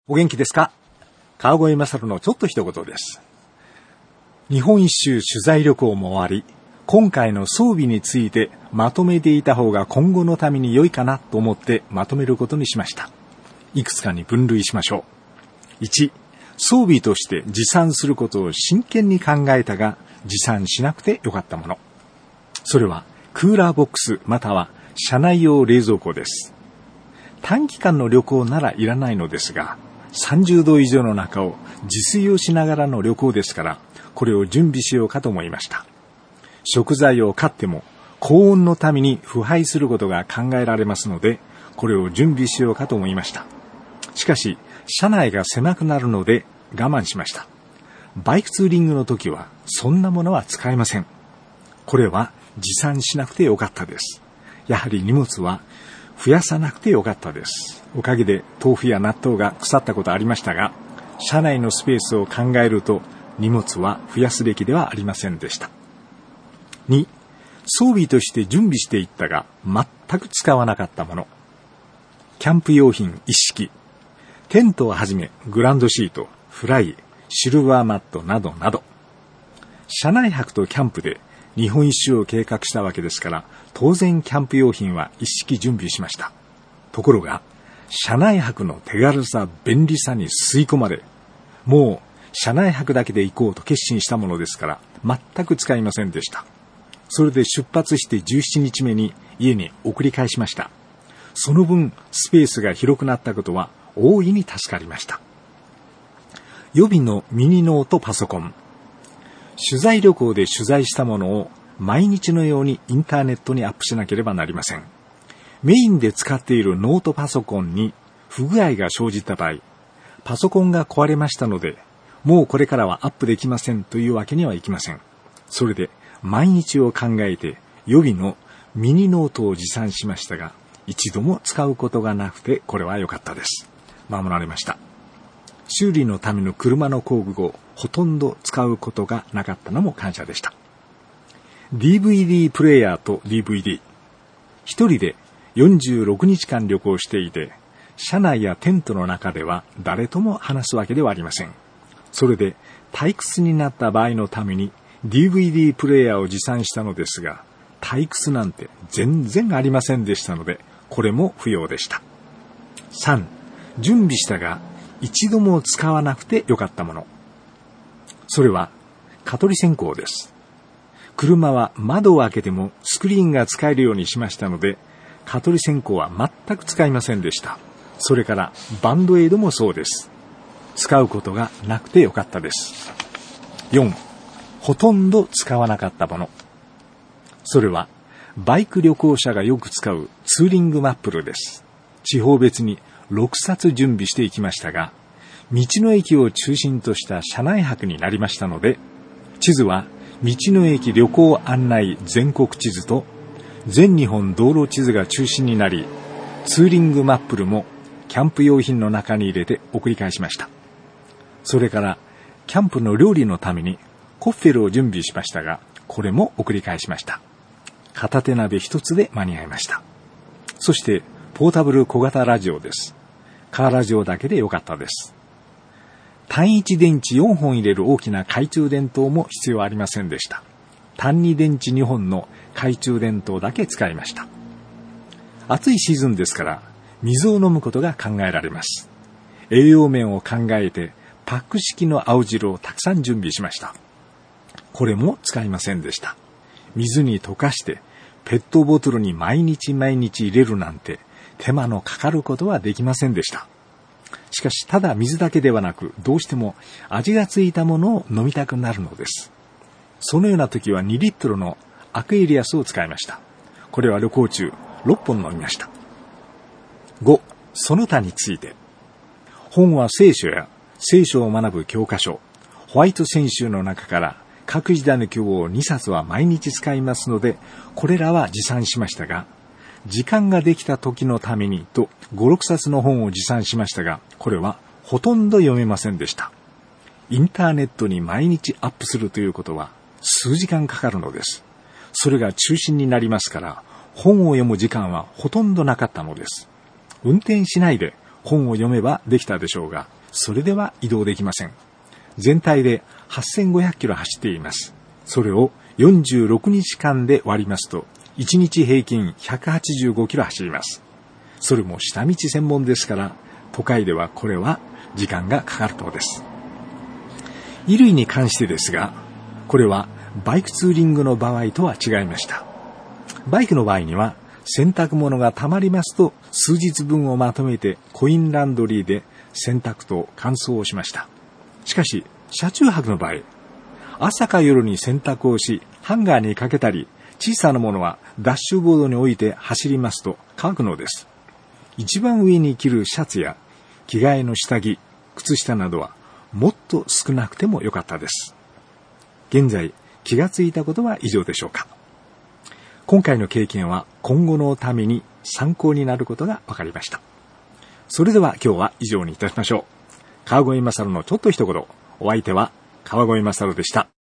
お元気ですか？川越勝のちょっと一言です。日本一周取材旅行も終わり、今回の装備についてまとめていた方が今後のために良いかなと思ってまとめることにしました。いくつかに分類しましょう。1、装備として持参することを真剣に考えたが持参しなくてよかったもの。それはクーラーボックスまたは車内用冷蔵庫です。短期間の旅行ならいらないのですが、30度以上の中を自炊をしながらの旅行ですから、これを準備しようかと思いました。食材を買っても高温のために腐敗することが考えられますので、これを準備しようかと思いました。しかし、車内が狭くなるので我慢しました。バイクツーリングの時はそんなものは使えません。これは持参しなくてよかったです。やはり荷物は増やさなくてよかったです。おかげで豆腐や納豆が腐ったことありましたが、車内のスペースを考えると荷物は増やすべきではありませんでした。2、装備として準備していったが全く使わなかったもの。キャンプ用品一式、テントをはじめグランドシート、フライ、シルバーマットなどなど。車内泊とキャンプで日本一周を計画したわけですから、当然キャンプ用品は一式準備しました。ところが、車内泊の手軽さ、便利さに吸い込まれ、もう車内泊だけで行こうと決心したものですから、全く使いませんでした。それで出発して17日目に家に送り返しました。その分、スペースが広くなったことは大いに助かりました。予備のミニノートパソコン。取材旅行で取材したものを毎日のようにインターネットにアップしなければなりません。メインで使っているノートパソコンに不具合が生じた場合、パソコンが壊れましたので、もうこれからはアップできませんというわけにはいきません。それで毎日を考えて予備のミニノートを持参しましたが、一度も使うことがなくてこれは良かったです。守られました。修理のための車の工具をほとんど使うことがなかったのも感謝でした。DVD プレイヤーと DVD。一人で46日間旅行していて、車内やテントの中では誰とも話すわけではありません。それで退屈になった場合のために DVD プレイヤーを持参したのですが、退屈なんて全然ありませんでしたので、これも不要でした。3、準備したが一度も使わなくてよかったもの。それは蚊取り線香です。車は窓を開けてもスクリーンが使えるようにしましたので、蚊取り線香は全く使いませんでした。それからバンドエイドもそうです。使うことがなくてよかったです。4、ほとんど使わなかったもの。それはバイク旅行者がよく使うツーリングマップルです。地方別に6冊準備していきましたが、道の駅を中心とした車内泊になりましたので、地図は道の駅旅行案内全国地図と全日本道路地図が中心になり、ツーリングマップルもキャンプ用品の中に入れて送り返しました。それからキャンプの料理のためにコッフェルを準備しましたが、これも送り返しました。片手鍋一つで間に合いました。そしてポータブル小型ラジオです。カーラジオだけでよかったです。単一電池4本入れる大きな懐中電灯も必要ありませんでした。単二電池2本の懐中電灯だけ使いました。暑いシーズンですから水を飲むことが考えられます。栄養面を考えてパック式の青汁をたくさん準備しました。これも使いませんでした。水に溶かしてペットボトルに毎日入れるなんて手間のかかることはできませんでした。しかし、ただ水だけではなく、どうしても味がついたものを飲みたくなるのです。そのような時は2リットルのアクエリアスを使いました。これは旅行中6本飲みました。5、その他について。本は聖書や聖書を学ぶ教科書、ホワイト選集の中から各時代の教を2冊は毎日使いますので、これらは持参しましたが、時間ができた時のためにと5、6冊の本を持参しましたが、これはほとんど読めませんでした。インターネットに毎日アップするということは数時間かかるのです。それが中心になりますから、本を読む時間はほとんどなかったのです。運転しないで本を読めばできたでしょうが、それでは移動できません。全体で8500キロ走っています。それを46日間で割りますと、1日平均185キロ走ります。それも下道専門ですから、都会ではこれは時間がかかるのです。衣類に関してですが、これはバイクツーリングの場合とは違いました。バイクの場合には、洗濯物が溜まりますと、数日分をまとめてコインランドリーで洗濯と乾燥をしました。しかし、車中泊の場合、朝か夜に洗濯をし、ハンガーにかけたり、小さなものはダッシュボードに置いて走りますと乾くのです。一番上に着るシャツや着替えの下着、靴下などはもっと少なくてもよかったです。現在気がついたことは以上でしょうか。今回の経験は今後のために参考になることが分かりました。それでは今日は以上にいたしましょう。川越勝のちょっと一言。お相手は川越勝でした。